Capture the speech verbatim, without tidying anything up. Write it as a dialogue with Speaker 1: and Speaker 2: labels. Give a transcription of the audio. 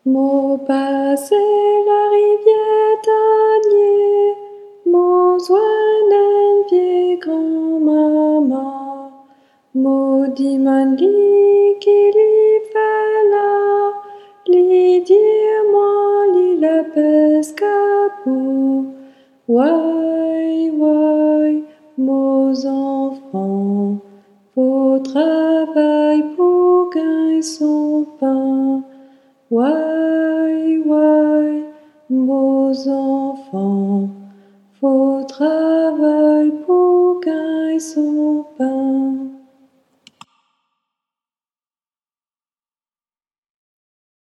Speaker 1: Mo passé la rivière Tanier, mo soinen vie grand-maman, mo diman li qui li fait là, li dire-moi li la pescapou, ouai, ouai, mos enfants, faut travail pour gagner son pain. Ouai, ouai, beaux enfants, faut travail pour gagner son pain.